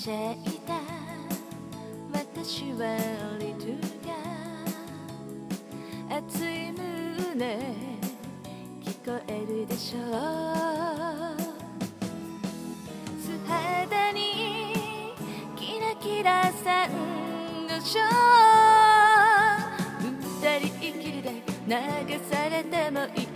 しゃいだ私はリトゥが熱い胸聞こえるでしょう。素肌にキラキラサンゴ礁、二人きりで流されてもいい